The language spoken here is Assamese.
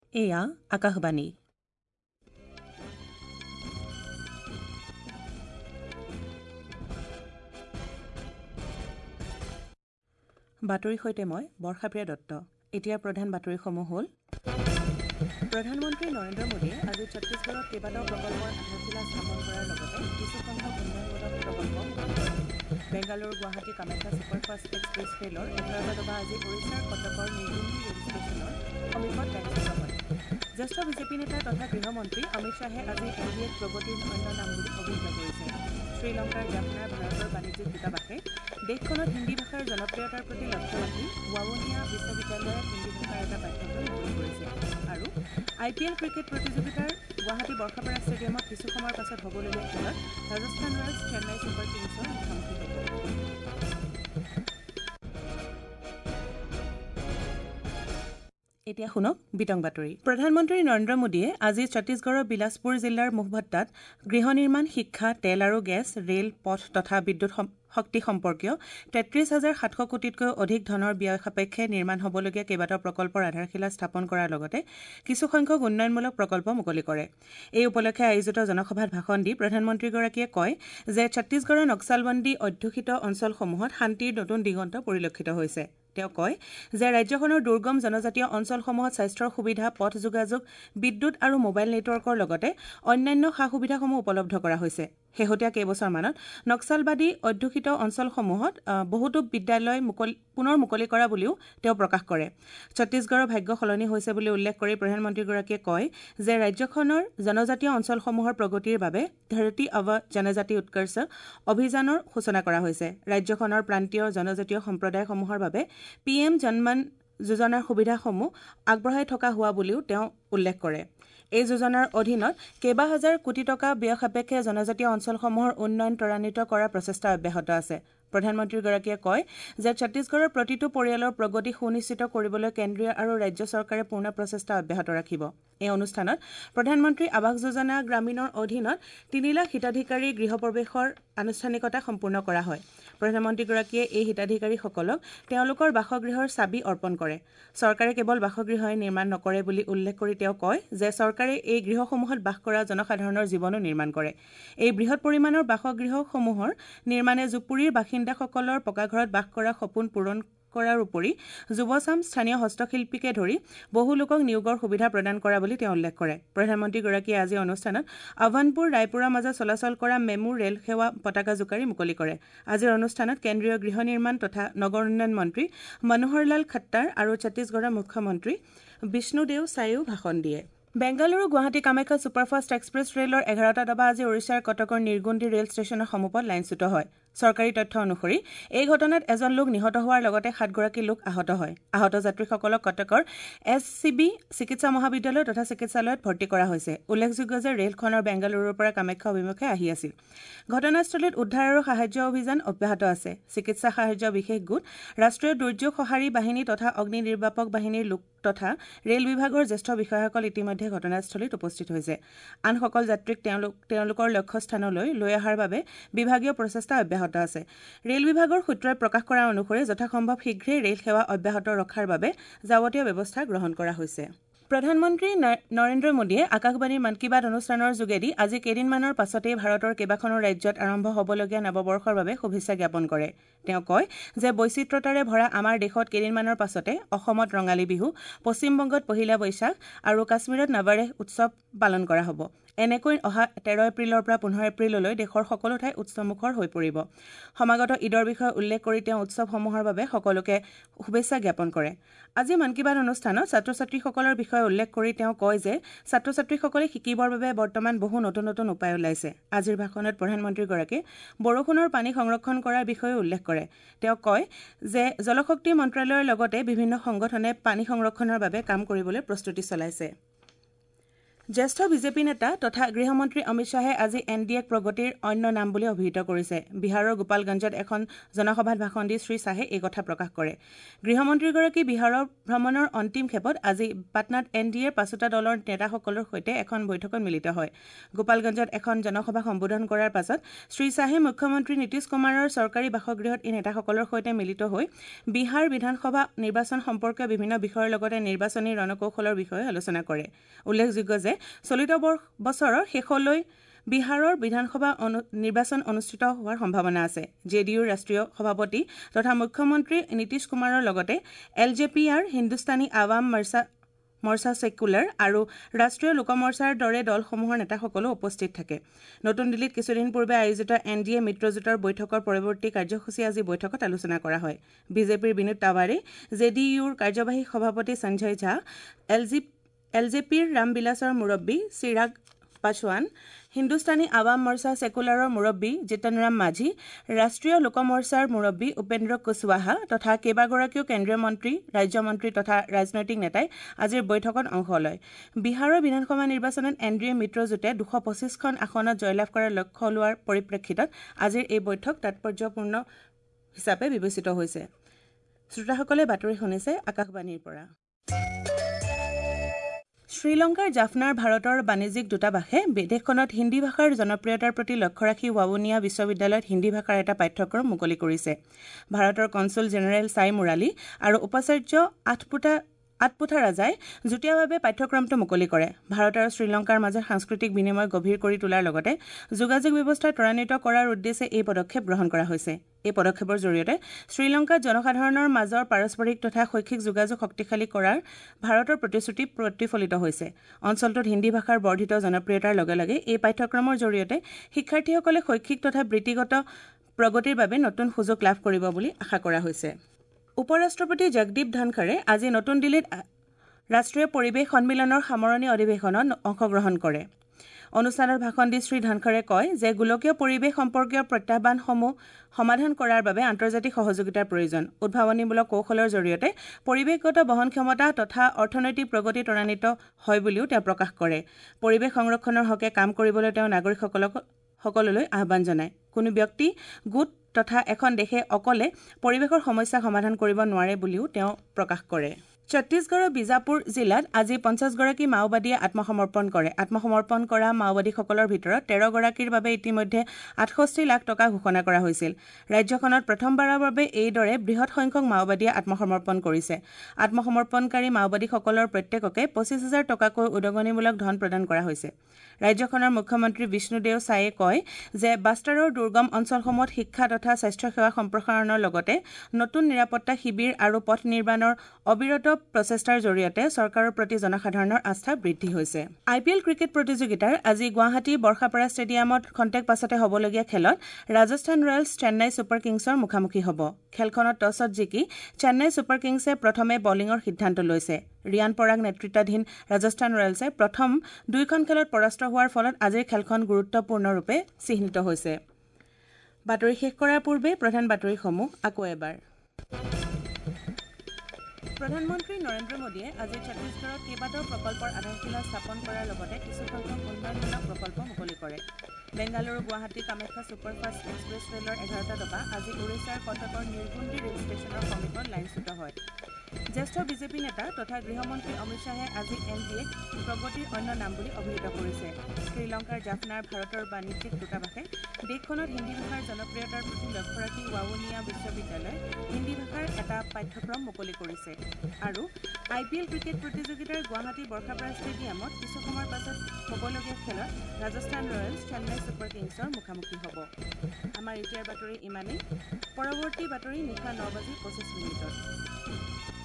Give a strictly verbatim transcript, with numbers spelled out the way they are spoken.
এয়া আকাশবাণী। বাতৰিৰ সৈতে মই বৰ্ষাপ্ৰিয়া দত্ত। এতিয়া প্ৰধান বাতৰিসমূহ হ'ল প্ৰধানমন্ত্ৰী নৰেন্দ্ৰ মোদীয়ে আজি ছত্তীশগড়ত কেইবাটাও প্ৰকল্পৰ আধাৰশিলা স্থাপন কৰাৰ লগতে কিছুসংখ্যক উন্নয়নমূলক প্ৰকল্প মুকলি কৰে। বেংগালুৰু গুৱাহাটী কামাখ্যা ছুপাৰফাষ্ট এক্সপ্ৰেছ ৰেলৰ এঘাৰটা ডবা আজি ওড়িশাৰ কটকৰ নিৰ্গুণ্ডি ৰেল ষ্টেচনৰ সমীপত লাইনচ্যুত হয়। জ্যেষ্ঠ বিজেপি নেতা তথা গৃহমন্ত্ৰী অমিত শ্বাহে আজি এন ডি এক প্ৰগতিৰ অন্য নাম বুলি অভিহিত কৰিছে। শ্ৰীলংকাৰ জাফনাৰ ভাৰতৰ বাণিজ্যিক দূতাবাসে দেশখনত হিন্দী ভাষাৰ জনপ্ৰিয়তাৰ প্ৰতি লক্ষ্য ৰাখি ৱাৱনিয়া বিশ্ববিদ্যালয়ত হিন্দী ভাষাৰ এটা পাঠ্যক্ৰম মুকলি কৰিছে। আৰু আই পি এল ক্ৰিকেট প্ৰতিযোগিতাৰ গুৱাহাটী বৰ্ষাপাৰা ষ্টেডিয়ামত কিছু সময়ৰ পাছত হ'বলগীয়া খেলত ৰাজস্থান ৰয়েলছ চেন্নাই ছুপাৰ কিংছৰ মুখামুখি হ'ব। এতিয়া শুনক বিতং বাতৰি। প্ৰধানমন্ত্ৰী নৰেন্দ্ৰ মোদীয়ে আজি ছত্তীশগড়ৰ বিলাসপুৰ জিলাৰ মুহভট্টাত গৃহ নিৰ্মাণ, শিক্ষা, তেল আৰু গেছ, ৰেল, পথ তথা বিদ্যুৎ শক্তি সম্পৰ্কীয় তেত্ৰিশ হাজাৰ সাতশ কোটিতকৈ অধিক ধনৰ ব্যয় সাপেক্ষে নিৰ্মাণ হ'বলগীয়া কেইবাটাও প্ৰকল্পৰ আধাৰশিলা স্থাপন কৰাৰ লগতে কিছুসংখ্যক উন্নয়নমূলক প্ৰকল্প মুকলি কৰে। এই উপলক্ষে আয়োজিত জনসভাত ভাষণ দি প্ৰধানমন্ত্ৰীগৰাকীয়ে কয় যে ছত্তীশগড়ৰ নক্সালবন্দী অধ্যুষিত অঞ্চলসমূহত শান্তিৰ নতুন দিগন্ত পৰিলক্ষিত হৈছে। তেওঁ কয় যে ৰাজ্যখনৰ দুৰ্গম জনজাতীয় অঞ্চলসমূহত স্বাস্থ্যৰ সুবিধা, পথ যোগাযোগ, বিদ্যুৎ আৰু মোবাইল নেটৱৰ্কৰ লগতে অন্যান্য সা সুবিধাসমূহ উপলব্ধ কৰা হৈছে। শেহতীয়া কেইবছৰমানত নক্সালবাদী অধ্যুষিত অঞ্চলসমূহত বহুতো বিদ্যালয় মুকলি পুনৰ মুকলি কৰা বুলিও তেওঁ প্ৰকাশ কৰে। ছত্তীশগড়ৰ ভাগ্য সলনি হৈছে বুলি উল্লেখ কৰি প্ৰধানমন্ত্ৰীগৰাকীয়ে কয় যে ৰাজ্যখনৰ জনজাতীয় অঞ্চলসমূহৰ প্ৰগতিৰ বাবে ধৰতী অৱ জনজাতি উৎকৰ্ষ অভিযানৰ সূচনা কৰা হৈছে। ৰাজ্যখনৰ প্ৰান্তীয় জনজাতীয় সম্প্ৰদায়সমূহৰ বাবে পি এম জনমন যোজনাৰ সুবিধাসমূহ আগবঢ়াই থকা হোৱা বুলিও তেওঁ উল্লেখ কৰে। এই যোজনাৰ অধীনত কেইবা হাজাৰ কোটি টকা ব্যয় সাপেক্ষে জনজাতীয় অঞ্চলসমূহৰ উন্নয়ন ত্বৰান্বিত কৰাৰ প্ৰচেষ্টা অব্যাহত আছে। প্ৰধানমন্ত্ৰীগৰাকীয়ে কয় যে ছত্তীশগড়ৰ প্ৰতিটো পৰিয়ালৰ প্ৰগতি সুনিশ্চিত কৰিবলৈ কেন্দ্ৰীয় আৰু ৰাজ্য চৰকাৰে পূৰ্ণ প্ৰচেষ্টা অব্যাহত ৰাখিব। এই অনুষ্ঠানত প্ৰধানমন্ত্ৰী আৱাস যোজনা গ্ৰামীণৰ অধীনত তিনি লাখ হিতাধিকাৰী গৃহপ্ৰৱেশৰ আনুষ্ঠানিকতা সম্পূৰ্ণ কৰা হয়। প্ৰধানমন্ত্ৰীগৰাকীয়ে এই হিতাধিকাৰীসকলক তেওঁলোকৰ বাসগৃহৰ চাবি অৰ্পণ কৰে। চৰকাৰে কেৱল বাসগৃহই নিৰ্মাণ নকৰে বুলি উল্লেখ কৰি তেওঁ কয় যে চৰকাৰে এই গৃহসমূহত বাস কৰা জনসাধাৰণৰ জীৱনো নিৰ্মাণ কৰে। এই বৃহৎ পৰিমাণৰ বাসগৃহসমূহৰ নিৰ্মাণে জুপুৰীৰ বাসিন্দাসকলৰ পকাঘৰত বাস কৰা সপোন পূৰণ কৰাৰ উপৰি যুৱচাম, স্থানীয় হস্তশিল্পীকে ধৰি বহু লোকক নিয়োগৰ সুবিধা প্ৰদান কৰা বুলি তেওঁ উল্লেখ কৰে। প্ৰধানমন্ত্ৰীগৰাকীয়ে আজি অনুষ্ঠানত আভানপুৰ ৰায়পুৰৰ মাজত চলাচল কৰা মেমু ৰেল সেৱা পতাকা জোকাৰি মুকলি কৰে। আজিৰ অনুষ্ঠানত কেন্দ্ৰীয় গৃহ নিৰ্মাণ তথা নগৰ উন্নয়ন মন্ত্ৰী মনোহৰলাল খট্টাৰ আৰু ছত্তীশগড়ৰ মুখ্যমন্ত্ৰী বিষ্ণুদেও চাইও ভাষণ দিয়ে। বেংগালুৰু গুৱাহাটী কামাখ্যা ছুপাৰফাষ্ট এক্সপ্ৰেছ ৰেলৰ এঘাৰটা ডবা আজি ওড়িশাৰ কটকৰ নিৰ্গুণ্ডি ৰেল ষ্টেচনৰ সমীপত লাইনচ্যুত হয়। চৰকাৰী তথ্য অনুসৰি এই ঘটনাত এজন লোক নিহত হোৱাৰ লগতে সাতগৰাকী লোক আহত হয়। আহত যাত্ৰীসকলক কটকৰ এছ চি বি চিকিৎসা মহাবিদ্যালয় তথা চিকিৎসালয়ত ভৰ্তি কৰা হৈছে। উল্লেখযোগ্য যে ৰেলখনৰ বেংগালুৰুৰ পৰা কামাখ্যা অভিমুখে আহি আছিল। ঘটনাস্থলীত উদ্ধাৰ আৰু সাহায্য অভিযান অব্যাহত আছে। চিকিৎসা সাহায্য বিশেষ গোট, ৰাষ্ট্ৰীয় দুৰ্যোগ সঁহাৰি বাহিনী তথা অগ্নি নিৰ্বাপক বাহিনীৰ লোক তথা ৰেল বিভাগৰ জ্যেষ্ঠ বিষয়াসকল ইতিমধ্যে ঘটনাস্থলীত উপস্থিত হৈছে। আনসকল যাত্ৰীক তেওঁলোক তেওঁলোকৰ লক্ষ্যস্থানলৈ লৈ অহাৰ বাবে বিভাগীয় প্ৰচেষ্টা অব্যাহত আছে। ৰেল বিভাগৰ সূত্ৰই প্ৰকাশ কৰা অনুসৰি যথাসম্ভৱ শীঘ্ৰেই ৰেল সেৱা অব্যাহত ৰখাৰ বাবে যাৱতীয় ব্যৱস্থা গ্ৰহণ কৰা হৈছে। প্ৰধানমন্ত্ৰী নৰেন্দ্ৰ মোদীয়ে আকাশবাণীৰ মন কী বাত অনুষ্ঠানৰ যোগেদি আজি কেইদিনমানৰ পাছতেই ভাৰতৰ কেইবাখনো ৰাজ্যত আৰম্ভ হ'বলগীয়া নৱবৰ্ষৰ বাবে শুভেচ্ছা জ্ঞাপন কৰে। তেওঁ কয় যে বৈচিত্ৰতাৰে ভৰা আমাৰ দেশত কেইদিনমানৰ পাছতে অসমত ৰঙালী বিহু, পশ্চিমবংগত পহিলা বৈশাখ আৰু কাশ্মীৰত নৱৰেহ উৎসৱ পালন কৰা হ'ব। এনেকৈ অহা তেৰ এপ্ৰিলৰ পৰা পোন্ধৰ এপ্ৰিললৈ দেশৰ সকলো ঠাই উৎসৱমুখৰ হৈ পৰিব। সমাগত ঈদৰ বিষয়ে উল্লেখ কৰি তেওঁ উৎসৱসমূহৰ বাবে সকলোকে শুভেচ্ছা জ্ঞাপন কৰে। আজি মন কী বাত অনুষ্ঠানত ছাত্ৰ ছাত্ৰীসকলৰ বিষয়ে উল্লেখ কৰি তেওঁ কয় যে ছাত্ৰ ছাত্ৰীসকলে শিকিবৰ বাবে বৰ্তমান বহু নতুন নতুন উপায় ওলাইছে। আজিৰ ভাষণত প্ৰধানমন্ত্ৰীগৰাকীয়ে বৰষুণৰ পানী সংৰক্ষণ কৰাৰ বিষয়ে উল্লেখ কৰে। তেওঁ কয় যে জলশক্তি মন্ত্ৰালয়ৰ লগতে বিভিন্ন সংগঠনে পানী সংৰক্ষণৰ বাবে কাম কৰিবলৈ প্ৰস্তুতি চলাইছে। জ্যেষ্ঠ বিজেপি নেতা তথা গৃহমন্ত্ৰী অমিত শ্বাহে আজি এন ডি এক প্ৰগতিৰ অন্য নাম বুলি অভিহিত কৰিছে। বিহাৰৰ গোপালগঞ্জত এখন জনসভাত ভাষণ দি শ্ৰী শ্বাহে এই কথা প্ৰকাশ কৰে। গৃহমন্ত্ৰীগৰাকী বিহাৰৰ ভ্ৰমণৰ অন্তিম ক্ষেপত আজি পাটনাত এন ডি এৰ পাঁচোটা দলৰ নেতাসকলৰ সৈতে এখন বৈঠকত মিলিত হয়। গোপালগঞ্জত এখন জনসভা সম্বোধন কৰাৰ পাছত শ্ৰী শ্বাহে মুখ্যমন্ত্ৰী নীতিশ কুমাৰৰ চৰকাৰী বাসগৃহত এই নেতাসকলৰ সৈতে মিলিত হৈ বিহাৰ বিধানসভা নিৰ্বাচন সম্পৰ্কীয় বিভিন্ন বিষয়ৰ লগতে নিৰ্বাচনী ৰণকৌশলৰ বিষয়ে আলোচনা কৰে। উল্লেখযোগ্য যে চলিত বছৰৰ শেষলৈ বিহাৰৰ বিধানসভা নিৰ্বাচন অনুষ্ঠিত হোৱাৰ সম্ভাৱনা আছে। জে ডি ইউৰ ৰাষ্ট্ৰীয় সভাপতি তথা মুখ্যমন্ত্ৰী নীতিশ কুমাৰৰ লগতে L J P R Hindustani Awam Morcha Morcha secular আৰু ৰাষ্ট্ৰীয় লোকমৰ্চাৰ দৰে দলসমূহৰ নেতাসকলো উপস্থিত থাকে। নতুন দিল্লীত কিছুদিন পূৰ্বে আয়োজিত এন ডি এ মিত্ৰজোঁটৰ বৈঠকৰ পৰৱৰ্তী কাৰ্যসূচী আজি বৈঠকত আলোচনা কৰা হয়। বিজেপিৰ বিনোদ তাৱাৰে, জে ডি ইউৰ কাৰ্যবাহী সভাপতি Sanjay Jha, L G L J পিৰ ৰামবিলাসৰ মুৰব্বী চিৰাগ পাছোৱান, হিন্দুস্তানী আৱাম মৰ্চা ছেকুলাৰৰ মুৰব্বী জিতন ৰাম মাঝী, ৰাষ্ট্ৰীয় লোকমৰ্চাৰ মুৰব্বী উপেন্দ্ৰ কুশৱাহা তথা কেইবাগৰাকীও কেন্দ্ৰীয় মন্ত্ৰী, ৰাজ্যমন্ত্ৰী তথা ৰাজনৈতিক নেতাই আজিৰ বৈঠকত অংশ লয়। বিহাৰৰ বিধানসভা নিৰ্বাচনত এন ডি এ মিত্ৰজোঁটে দুশ পঁচিছখন আসনত জয়লাভ কৰাৰ লক্ষ্য লোৱাৰ পৰিপ্ৰেক্ষিতত আজিৰ এই বৈঠক তাৎপৰ্যপূৰ্ণ হিচাপে বিবেচিত হৈছে। শ্ৰোতাসকলে বাতৰি শুনিছে আকাশবাণীৰ পৰা। শ্ৰীলংকাৰ জাফনাৰ ভাৰতৰ বাণিজ্যিক দূতাবাসে দেশখনত হিন্দী ভাষাৰ জনপ্ৰিয়তাৰ প্ৰতি লক্ষ্য ৰাখি ৱাৱনিয়া বিশ্ববিদ্যালয়ত হিন্দী ভাষাৰ এটা পাঠ্যক্ৰম মুকলি কৰিছে। ভাৰতৰ কনচুল জেনেৰেল চাই মুৰালী আৰু উপাচাৰ্য আঠপুটা আঠপুথা ৰাজাই যুটীয়াভাৱে পাঠ্যক্ৰমটো মুকলি কৰে। ভাৰত আৰু শ্ৰীলংকাৰ মাজত সাংস্কৃতিক বিনিময় গভীৰ কৰি তোলাৰ লগতে যোগাযোগ ব্যৱস্থা ত্বৰান্বিত কৰাৰ উদ্দেশ্যে এই পদক্ষেপ গ্ৰহণ কৰা হৈছে। এই পদক্ষেপৰ জৰিয়তে শ্ৰীলংকাত জনসাধাৰণৰ মাজৰ পাৰস্পৰিক তথা শৈক্ষিক যোগাযোগ শক্তিশালী কৰাৰ ভাৰতৰ প্ৰতিশ্ৰুতি প্ৰতিফলিত হৈছে। অঞ্চলটোত হিন্দী ভাষাৰ বৰ্ধিত জনপ্ৰিয়তাৰ লগে লগে এই পাঠ্যক্ৰমৰ জৰিয়তে শিক্ষাৰ্থীসকলে শৈক্ষিক তথা বৃত্তিগত প্ৰগতিৰ বাবে নতুন সুযোগ লাভ কৰিব বুলি আশা কৰা হৈছে। উপ ৰাষ্ট্ৰপতি জগদীপ ধনখৰে আজি নতুন দিল্লীত ৰাষ্ট্ৰীয় পৰিৱেশ সন্মিলনৰ সামৰণি অধিৱেশনত অংশগ্ৰহণ কৰে। অনুষ্ঠানত ভাষণ দি শ্ৰী ধনখৰে কয় যে গোলকীয় পৰিৱেশ সম্পৰ্কীয় প্ৰত্যাহ্বানসমূহ সমাধান কৰাৰ বাবে আন্তৰ্জাতিক সহযোগিতাৰ প্ৰয়োজন। উদ্ভাৱনীমূলক কৌশলৰ জৰিয়তে পৰিৱেশগত বহনক্ষমতা তথা অৰ্থনৈতিক প্ৰগতি ত্বৰান্বিত হয় বুলিও তেওঁ প্ৰকাশ কৰে। পৰিৱেশ সংৰক্ষণৰ হকে কাম কৰিবলৈ তেওঁ নাগৰিকসকলক সকললৈ আহ্বান জনায়। কোনো ব্যক্তি গোট তথা এখন দেশে অকলে পৰিৱেশৰ সমস্যা সমাধান কৰিব নোৱাৰে বুলিও তেওঁ প্ৰকাশ কৰে। ছত্তীশগড়ৰ বিজাপুৰ জিলাত আজি পঞ্চাছগৰাকী মাওবাদীয়ে আত্মসমৰ্পণ কৰে। আত্মসমৰ্পণ কৰা মাওবাদীসকলৰ ভিতৰত তেৰগৰাকীৰ বাবে ইতিমধ্যে আঠষষ্ঠি লাখ টকা ঘোষণা কৰা হৈছিল। ৰাজ্যখনত প্ৰথমবাৰৰ বাবে এইদৰে বৃহৎ সংখ্যক মাওবাদীয়ে আত্মসমৰ্পণ কৰিছে। আত্মসমৰ্পণকাৰী মাওবাদীসকলৰ প্ৰত্যেককে পঁচিছ হাজাৰ টকাকৈ উদগনিমূলক ধন প্ৰদান কৰা হৈছে। ৰাজ্যখনৰ মুখ্যমন্ত্ৰী বিষ্ণুদেও চায়ে কয় যে বাষ্টাৰৰ দুৰ্গম অঞ্চলসমূহত শিক্ষা তথা স্বাস্থ্যসেৱা সম্প্ৰসাৰণৰ লগতে নতুন নিৰাপত্তা শিবিৰ আৰু পথ নিৰ্মাণৰ অবিৰত প্ৰচেষ্টাৰ জৰিয়তে চৰকাৰৰ প্ৰতি জনসাধাৰণৰ আস্থা বৃদ্ধি হৈছে। আই পি এল ক্ৰিকেট প্ৰতিযোগিতাৰ আজি গুৱাহাটী বৰ্ষাপাৰা ষ্টেডিয়ামত খন্তেক পাছতে হ'বলগীয়া খেলত ৰাজস্থান ৰয়েলছ চেন্নাই ছুপাৰ কিংছৰ মুখামুখি হ'ব। খেলখনত টছত জিকি চেন্নাই ছুপাৰ কিংছে প্ৰথমে বলিঙৰ সিদ্ধান্ত লৈছে। ৰিয়ান পৰাগ নেতৃত্বাধীন ৰাজস্থান ৰয়েলছে প্ৰথম দুইখন খেলত পৰাস্ত হোৱাৰ ফলত আজিৰ খেলখন গুৰুত্বপূৰ্ণৰূপে চিহ্নিত হৈছে। বাতৰি শেষ কৰাৰ পূৰ্বে প্ৰধান বাতৰিসমূহ আকৌ এবাৰ। প্ৰধানমন্ত্ৰী নৰেন্দ্ৰ মোদীয়ে আজি ছত্তীশগড়ত কেইবাটাও প্ৰকল্পৰ আধাৰশিলা স্থাপন কৰাৰ লগতে কিছুসংখ্যক উন্নয়নমূলক প্ৰকল্প মুকলি কৰে। বেংগালুৰু গুৱাহাটী কামাখ্যা ছুপাৰফাষ্ট এক্সপ্ৰেছ ৰেলৰ এঘাৰটা ডবা আজি উৰিষ্যাৰ কটকৰ নিৰ্গুণ্ডি ৰেল ষ্টেচনৰ সমীপত লাইনচ্যুত হয়। জ্যেষ্ঠ বিজেপি নেতা তথা গৃহমন্ত্ৰী অমিত শ্বাহে আজি এন ডি এক প্ৰগতিৰ অন্য নাম বুলি অভিহিত কৰিছে। শ্ৰীলংকাৰ জাফনাৰ ভাৰতৰ বাণিজ্যিক দূতাবাসে দেশখনত হিন্দী ভাষাৰ জনপ্ৰিয়তাৰ প্ৰতি লক্ষ্য ৰাখি ৱাৱনিয়া বিশ্ববিদ্যালয়ত হিন্দী ভাষাৰ এটা পাঠ্যক্ৰম মুকলি কৰিছে। আৰু আই পি এল ক্ৰিকেট প্ৰতিযোগিতাৰ গুৱাহাটী বৰ্ষাপাৰা ষ্টেডিয়ামত কিছু সময়ৰ পাছত হ'বলগীয়া খেলত ৰাজস্থান ৰয়েলছ চেন্নাই ছুপাৰ কিংছৰ মুখামুখি হ'ব। আমাৰ এতিয়াৰ বাতৰি ইমানেই। পৰৱৰ্তী বাতৰি নিশা ন বাজি পঁচিছ মিনিটত।